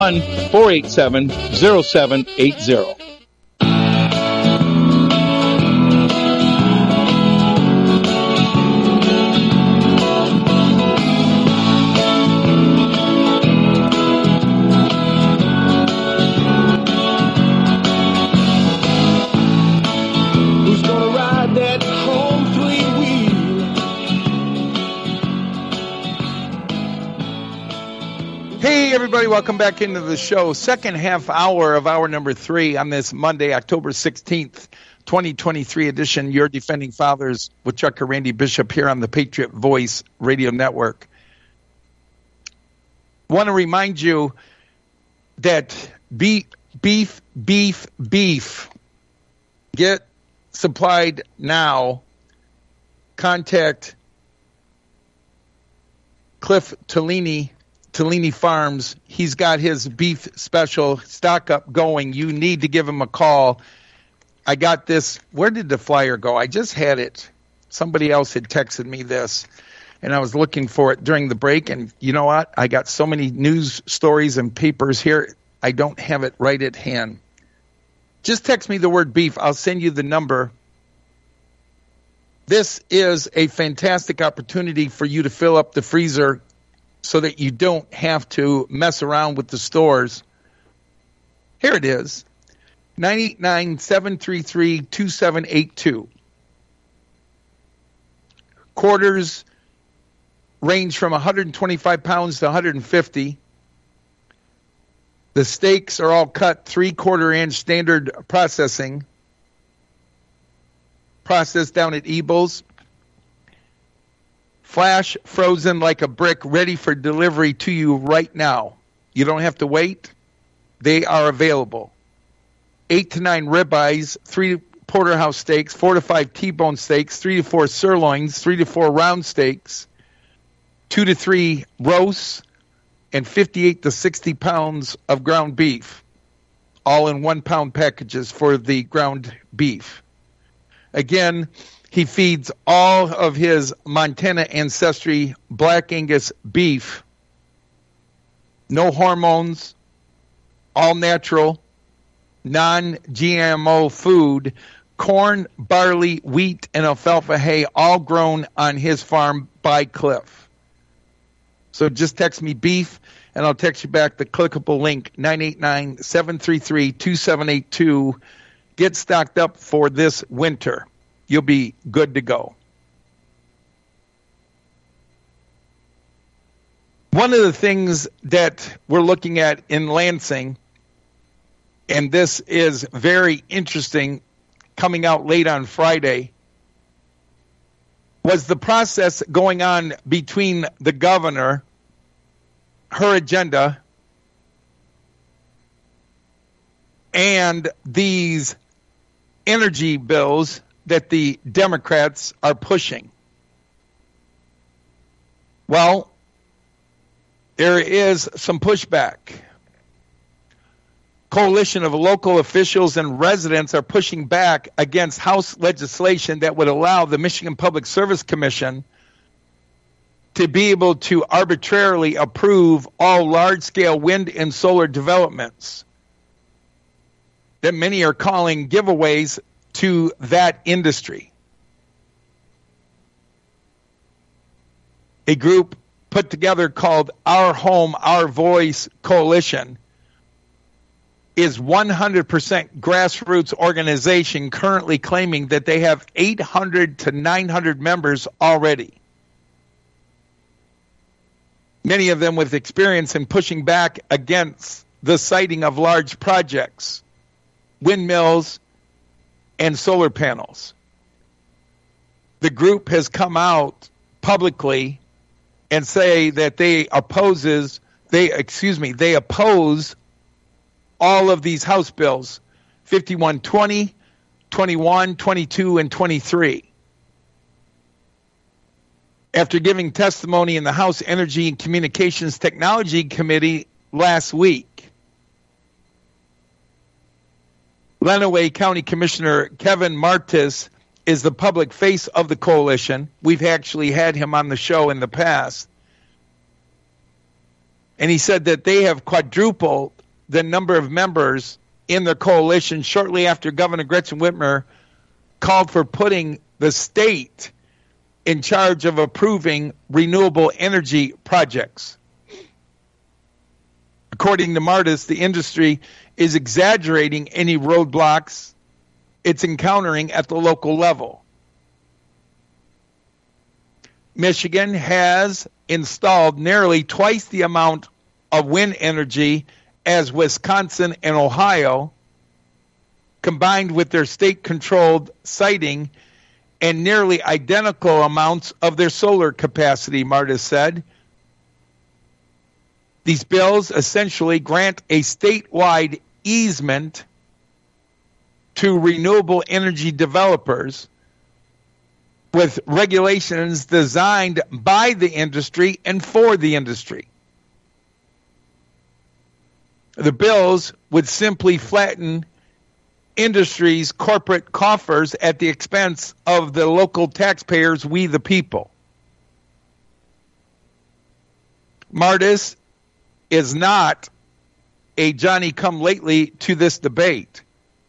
1-487-0780. Everybody, welcome back into the show. Second half hour of hour number 3 on this Monday, October 16th, 2023 edition. Your Defending Fathers with Chuck and Randy Bishop here on the Patriot Voice Radio Network. Want to remind you that beef, get supplied now. Contact Cliff Tellini Farms. He's got his beef special stock up going. You need to give him a call. I got this. Where did the flyer go? I just had it. Somebody else had texted me this, and I was looking for it during the break. And you know what? I got so many news stories and papers here. I don't have it right at hand. Just text me the word beef. I'll send you the number. This is a fantastic opportunity for you to fill up the freezer so that you don't have to mess around with the stores. Here it is, 989-733-2782. Quarters range from 125 pounds to 150. The steaks are all cut 3/4 inch standard processing. Processed down at Ebel's. Flash frozen like a brick, ready for delivery to you right now. You don't have to wait. They are available. 8 to 9 ribeyes, 3 porterhouse steaks, 4 to 5 T-bone steaks, 3 to 4 sirloins, 3 to 4 round steaks, 2 to 3 roasts, and 58 to 60 pounds of ground beef, all in 1 pound packages for the ground beef. Again, he feeds all of his Montana Ancestry Black Angus beef. No hormones, all natural, non-GMO food, corn, barley, wheat, and alfalfa hay, all grown on his farm by Cliff. So just text me beef, and I'll text you back the clickable link, 989-733-2782. Get stocked up for this winter. You'll be good to go. One of the things that we're looking at in Lansing, and this is very interesting, coming out late on Friday, was the process going on between the governor, her agenda, and these energy bills that the Democrats are pushing. Well, there is some pushback. Coalition of local officials and residents are pushing back against House legislation that would allow the Michigan Public Service Commission to be able to arbitrarily approve all large-scale wind and solar developments that many are calling giveaways to that industry. A group put together called Our Home, Our Voice Coalition is 100% grassroots organization currently claiming that they have 800 to 900 members already. Many of them with experience in pushing back against the siting of large projects, windmills, and solar panels. The group has come out publicly and say that they oppose all of these House bills, 5120, 21, 22, and 23. After giving testimony in the House Energy and Communications Technology Committee last week, Lenawee County Commissioner Kevin Martis is the public face of the coalition. We've actually had him on the show in the past. And he said that they have quadrupled the number of members in the coalition shortly after Governor Gretchen Whitmer called for putting the state in charge of approving renewable energy projects. According to Martis, the industry is exaggerating any roadblocks it's encountering at the local level. Michigan has installed nearly twice the amount of wind energy as Wisconsin and Ohio, combined with their state-controlled siting, and nearly identical amounts of their solar capacity, Martis said. These bills essentially grant a statewide easement to renewable energy developers with regulations designed by the industry and for the industry. The bills would simply flatten industry's corporate coffers at the expense of the local taxpayers, we the people. Martis is not a Johnny-come-lately to this debate.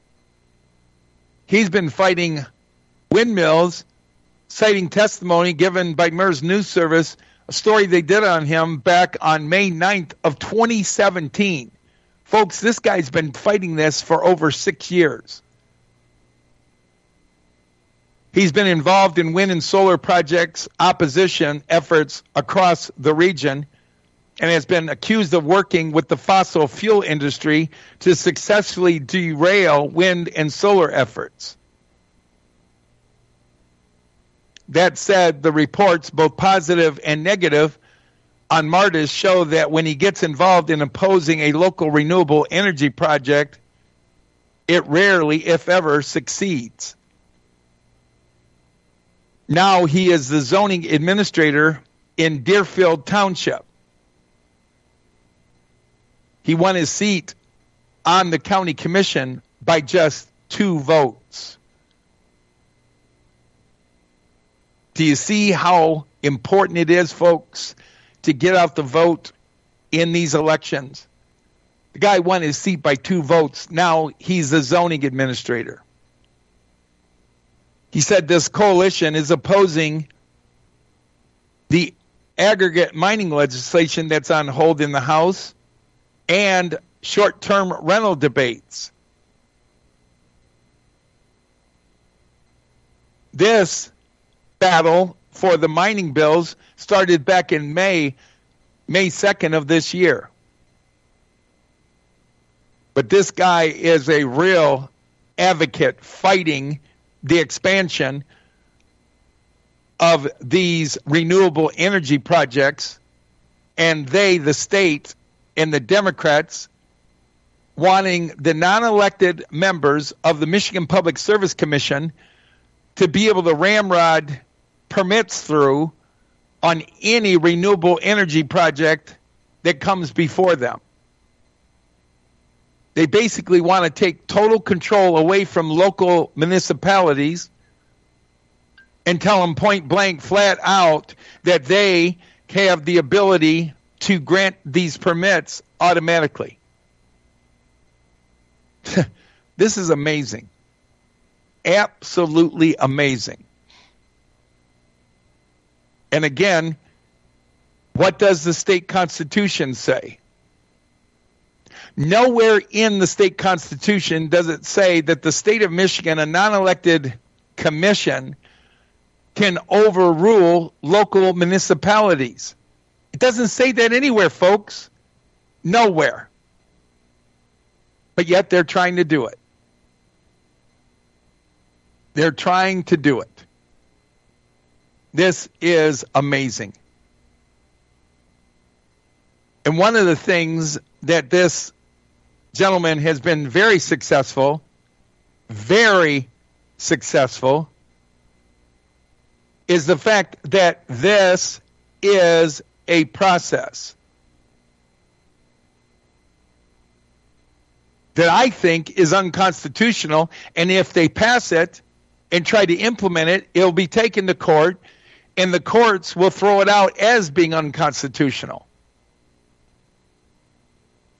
He's been fighting windmills, citing testimony given by MERS News Service, a story they did on him back on May 9th of 2017. Folks, this guy's been fighting this for over 6 years. He's been involved in wind and solar projects opposition efforts across the region and has been accused of working with the fossil fuel industry to successfully derail wind and solar efforts. That said, the reports, both positive and negative, on Martis show that when he gets involved in opposing a local renewable energy project, it rarely, if ever, succeeds. Now he is the zoning administrator in Deerfield Township. He won his seat on the county commission by just 2 votes. Do you see how important it is, folks, to get out the vote in these elections? The guy won his seat by 2 votes. Now he's the zoning administrator. He said this coalition is opposing the aggregate mining legislation that's on hold in the House and short-term rental debates. This battle for the mining bills started back in May 2nd of this year. But this guy is a real advocate fighting the expansion of these renewable energy projects, and they, the state, and the Democrats wanting the non-elected members of the Michigan Public Service Commission to be able to ramrod permits through on any renewable energy project that comes before them. They basically want to take total control away from local municipalities and tell them point blank, flat out, that they have the ability to grant these permits automatically. This is amazing. Absolutely amazing. And again, what does the state constitution say? Nowhere in the state constitution does it say that the state of Michigan, a non-elected commission, can overrule local municipalities. It doesn't say that anywhere, folks. Nowhere. But yet they're trying to do it. They're trying to do it. This is amazing. And one of the things that this gentleman has been very successful, is the fact that this is a process that I think is unconstitutional, and if they pass it and try to implement it, it'll be taken to court, and the courts will throw it out as being unconstitutional.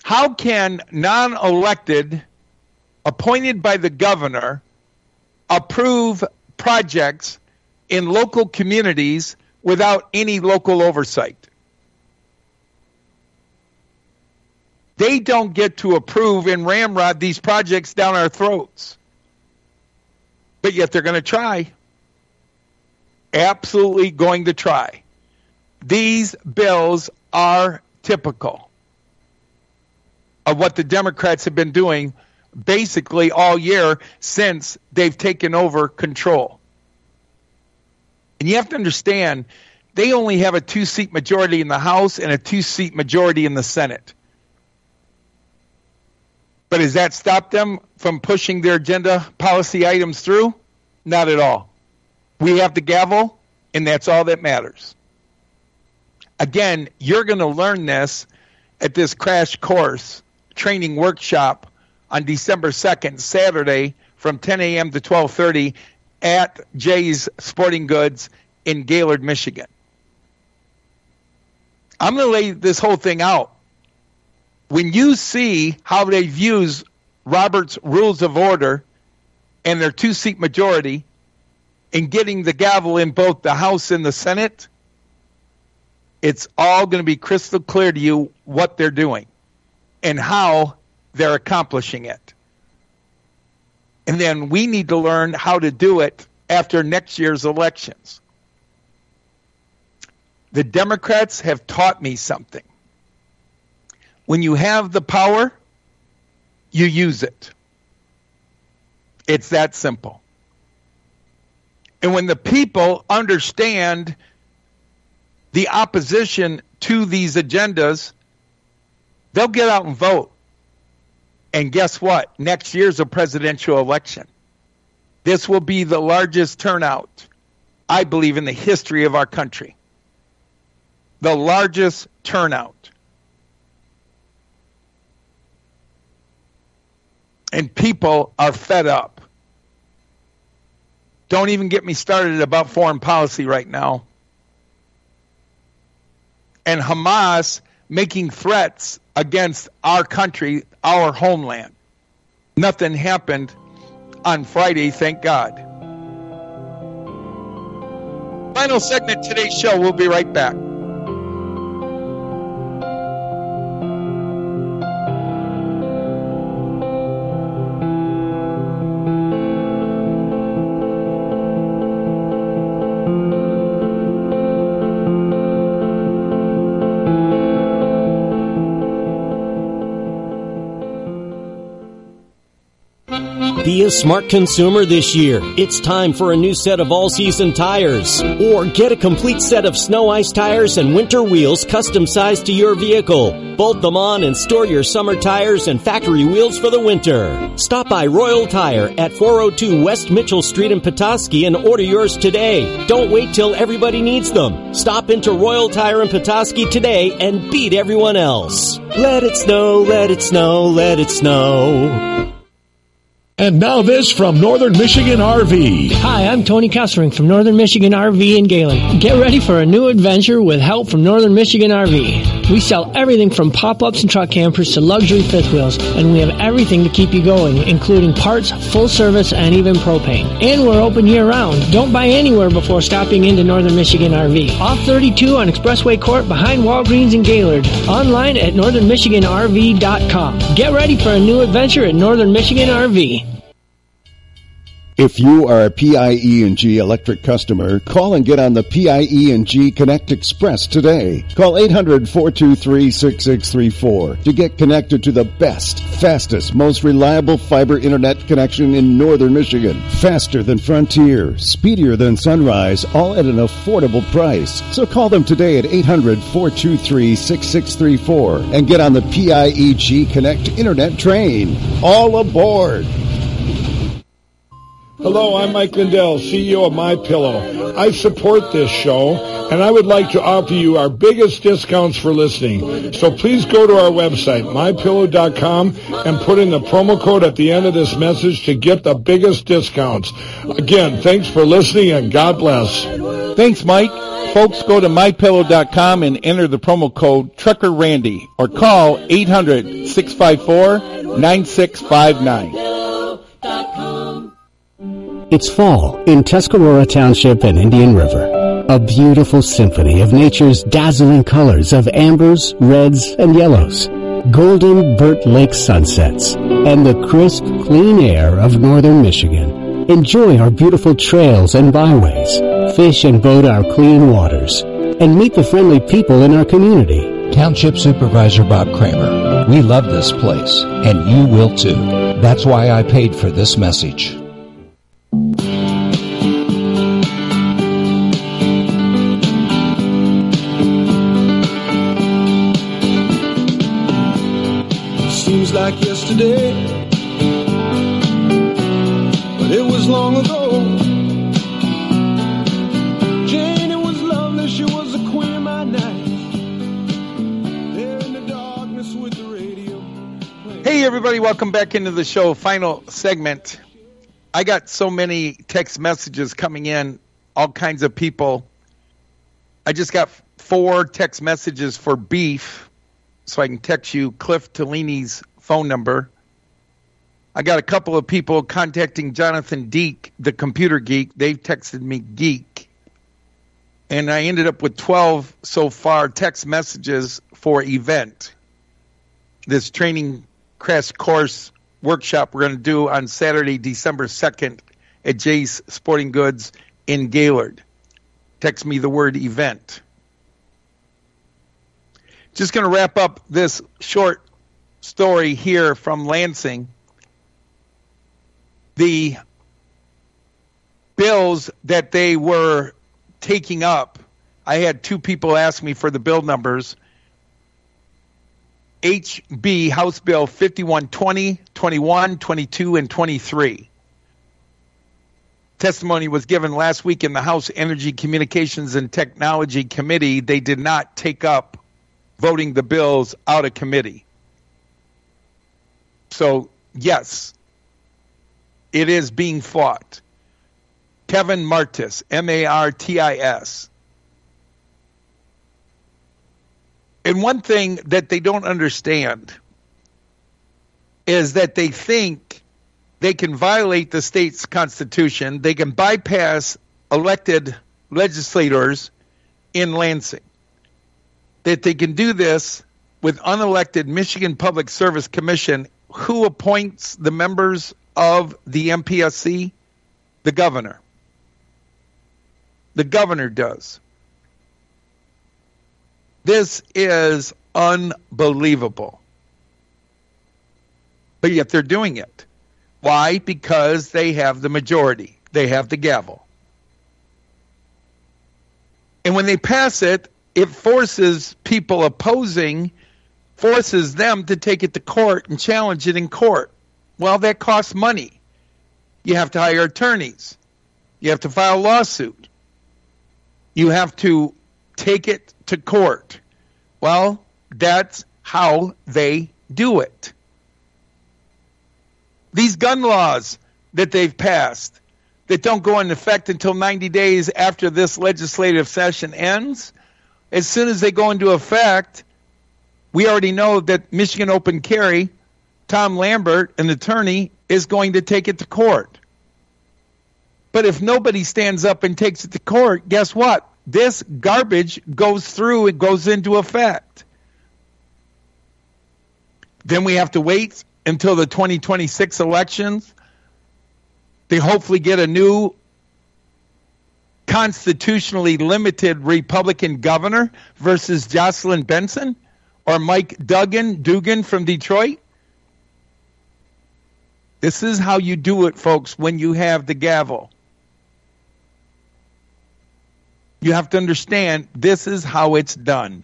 How can non-elected, appointed by the governor, approve projects in local communities without any local oversight? They don't get to approve and ramrod these projects down our throats. But yet they're going to try. Absolutely going to try. These bills are typical of what the Democrats have been doing basically all year since they've taken over control. And you have to understand, they only have a 2-seat majority in the House and a 2-seat majority in the Senate. But has that stopped them from pushing their agenda policy items through? Not at all. We have the gavel, and that's all that matters. Again, you're going to learn this at this crash course training workshop on December 2nd, Saturday, from 10 a.m. to 12:30 at Jay's Sporting Goods in Gaylord, Michigan. I'm going to lay this whole thing out. When you see how they use Robert's Rules of Order and their 2-seat majority in getting the gavel in both the House and the Senate, it's all going to be crystal clear to you what they're doing and how they're accomplishing it. And then we need to learn how to do it after next year's elections. The Democrats have taught me something. When you have the power, you use it. It's that simple. And when the people understand the opposition to these agendas, they'll get out and vote. And guess what? Next year's a presidential election. This will be the largest turnout, I believe, in the history of our country. The largest turnout. And people are fed up. Don't even get me started about foreign policy right now. And Hamas making threats against our country, our homeland. Nothing happened on Friday, thank God. Final segment of today's show. We'll be right back. Be a smart consumer this year. It's time for a new set of all-season tires. Or get a complete set of snow ice tires and winter wheels custom-sized to your vehicle. Bolt them on and store your summer tires and factory wheels for the winter. Stop by Royal Tire at 402 West Mitchell Street in Petoskey and order yours today. Don't wait till everybody needs them. Stop into Royal Tire in Petoskey today and beat everyone else. Let it snow, let it snow, let it snow. And now this from Northern Michigan RV. Hi, I'm Tony Kessering from Northern Michigan RV in Gaylord. Get ready for a new adventure with help from Northern Michigan RV. We sell everything from pop-ups and truck campers to luxury fifth wheels, and we have everything to keep you going, including parts, full service, and even propane. And we're open year-round. Don't buy anywhere before stopping into Northern Michigan RV. Off 32 on Expressway Court behind Walgreens in Gaylord. Online at northernmichiganrv.com. Get ready for a new adventure at Northern Michigan RV. If you are a PIE&G electric customer, call and get on the PIE&G Connect Express today. Call 800-423-6634 to get connected to the best, fastest, most reliable fiber internet connection in Northern Michigan. Faster than Frontier, speedier than Sunrise, all at an affordable price. So call them today at 800-423-6634 and get on the PIE&G Connect internet train. All aboard! Hello, I'm Mike Lindell, CEO of MyPillow. I support this show, and I would like to offer you our biggest discounts for listening. So please go to our website, MyPillow.com, and put in the promo code at the end of this message to get the biggest discounts. Again, thanks for listening, and God bless. Thanks, Mike. Folks, go to MyPillow.com and enter the promo code TruckerRandy or call 800-654-9659. It's fall in Tuscarora Township and Indian River. A beautiful symphony of nature's dazzling colors of ambers, reds, and yellows. Golden Burt Lake sunsets and the crisp, clean air of northern Michigan. Enjoy our beautiful trails and byways. Fish and boat our clean waters. And meet the friendly people in our community. Township Supervisor Bob Kramer. We love this place, and you will too. That's why I paid for this message. Seems like yesterday, but it was long ago. Jane, it was lovely, she was the queen of my night. There in the darkness with the radio. Hey everybody, welcome back into the show. Final segment. I got so many text messages coming in, all kinds of people. I just got 4 text messages for beef. So I can text you Cliff Tellini's phone number. I got a couple of people contacting Jonathan Deek, the computer geek. They've texted me geek. And I ended up with 12 so far text messages for event. This training crash course workshop we're going to do on Saturday, December 2nd at Jay's Sporting Goods in Gaylord. Text me the word event. Just going to wrap up this short story here from Lansing. The bills that they were taking up, I had 2 people ask me for the bill numbers. HB, House Bill 5120, 21, 22, and 23. Testimony was given last week in the House Energy, Communications, and Technology Committee. They did not take up voting the bills out of committee. So, yes, it is being fought. Kevin Martis, Martis. And one thing that they don't understand is that they think they can violate the state's constitution. They can bypass elected legislators in Lansing. That they can do this with unelected Michigan Public Service Commission. Who appoints the members of the MPSC? The governor. The governor does. This is unbelievable. But yet they're doing it. Why? Because they have the majority. They have the gavel. And when they pass it, it forces people opposing, forces them to take it to court and challenge it in court. Well, that costs money. You have to hire attorneys. You have to file a lawsuit. You have to take it to court. Well, that's how they do it. These gun laws that they've passed that don't go into effect until 90 days after this legislative session ends, as soon as they go into effect, we already know that Michigan Open Carry, Tom Lambert, an attorney, is going to take it to court. But if nobody stands up and takes it to court, guess what? This garbage goes through, it goes into effect. Then we have to wait until the 2026 elections. They hopefully get a new constitutionally limited Republican governor versus Jocelyn Benson or Mike Dugan from Detroit. This is how you do it, folks, when you have the gavel. You have to understand this is how it's done.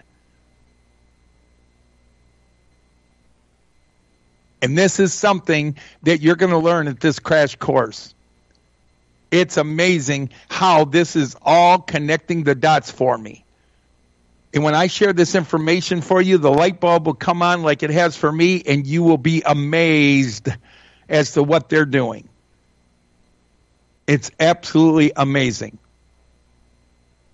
And this is something that you're going to learn at this crash course. It's amazing how this is all connecting the dots for me. And when I share this information for you, the light bulb will come on like it has for me, and you will be amazed as to what they're doing. It's absolutely amazing.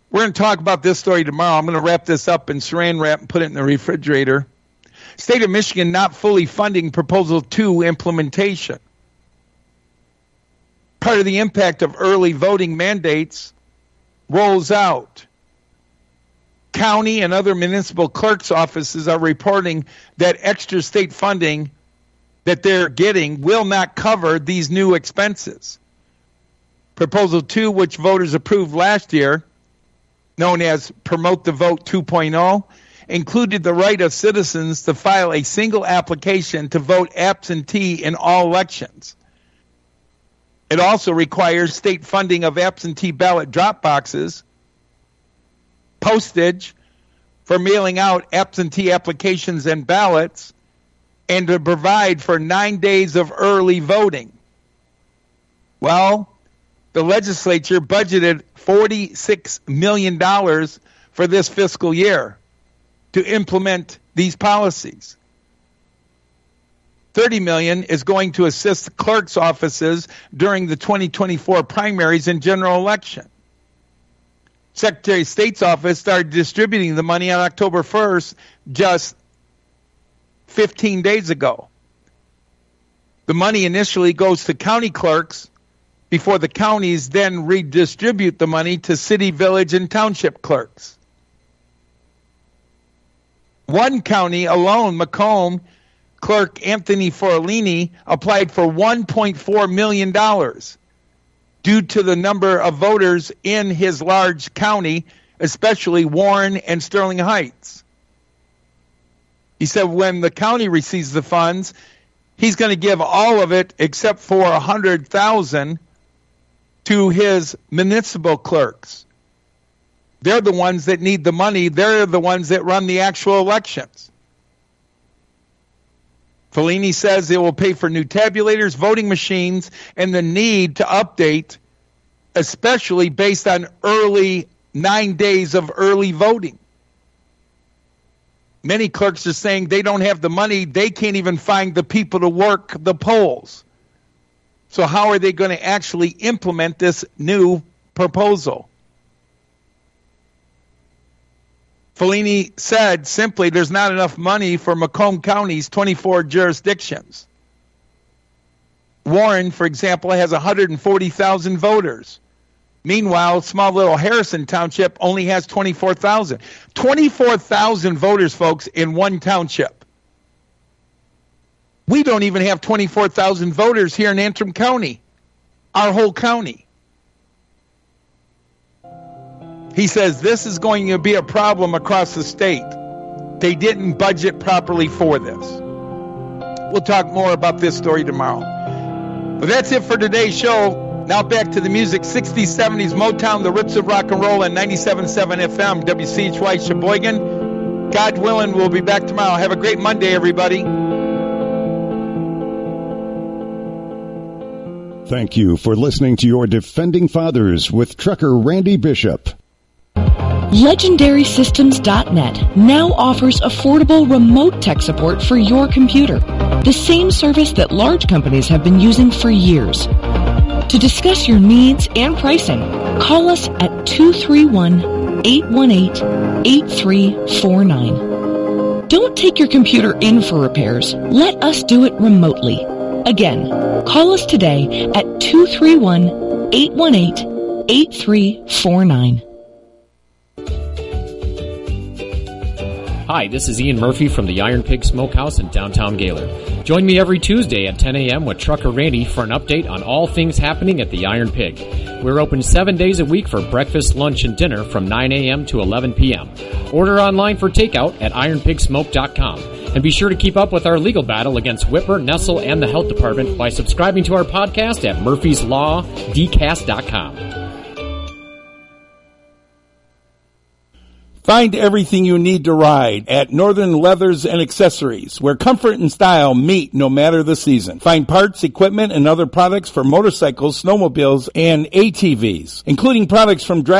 We're going to talk about this story tomorrow. I'm going to wrap this up in saran wrap and put it in the refrigerator. State of Michigan not fully funding Proposal 2 implementation. Part of the impact of early voting mandates rolls out. County and other municipal clerks' offices are reporting that extra state funding that they're getting will not cover these new expenses. Proposal 2, which voters approved last year, known as Promote the Vote 2.0, included the right of citizens to file a single application to vote absentee in all elections. It also requires state funding of absentee ballot drop boxes, postage for mailing out absentee applications and ballots, and to provide for 9 days of early voting. Well, the legislature budgeted $46 million for this fiscal year to implement these policies. $30 million is going to assist clerks' offices during the 2024 primaries and general election. Secretary of State's office started distributing the money on October 1st, just 15 days ago. The money initially goes to county clerks before the counties then redistribute the money to city, village, and township clerks. One county alone, Macomb, clerk Anthony Forlini applied for $1.4 million due to the number of voters in his large county, especially Warren and Sterling Heights. He said when the county receives the funds, he's going to give all of it except for $100,000 to his municipal clerks. They're the ones that need the money. They're the ones that run the actual elections. Fellini says it will pay for new tabulators, voting machines, and the need to update, especially based on 9 days of early voting. Many clerks are saying they don't have the money. They can't even find the people to work the polls. So how are they going to actually implement this new proposal? Fellini said simply there's not enough money for Macomb County's 24 jurisdictions. Warren, for example, has 140,000 voters. Meanwhile, small little Harrison Township only has 24,000. 24,000 voters, folks, in one township. We don't even have 24,000 voters here in Antrim County, our whole county. He says this is going to be a problem across the state. They didn't budget properly for this. We'll talk more about this story tomorrow. But that's it for today's show. Now back to the music. 60s, 70s, Motown, the roots of rock and roll, and 97.7 FM, WCHY Sheboygan. God willing, we'll be back tomorrow. Have a great Monday, everybody. Thank you for listening to your Defending Fathers with Trucker Randy Bishop. LegendarySystems.net now offers affordable remote tech support for your computer, the same service that large companies have been using for years. To discuss your needs and pricing, call us at 231-818-8349. Don't take your computer in for repairs. Let us do it remotely. Again, call us today at 231-818-8349. Hi, this is Ian Murphy from the Iron Pig Smokehouse in downtown Gaylord. Join me every Tuesday at 10 a.m. with Trucker Randy for an update on all things happening at the Iron Pig. We're open 7 days a week for breakfast, lunch, and dinner from 9 a.m. to 11 p.m. Order online for takeout at ironpigsmoke.com. And be sure to keep up with our legal battle against Whitmer, Nestle, and the Health Department by subscribing to our podcast at murphyslawdcast.com. Find everything you need to ride at Northern Leathers and Accessories, where comfort and style meet no matter the season. Find parts, equipment, and other products for motorcycles, snowmobiles, and ATVs, including products from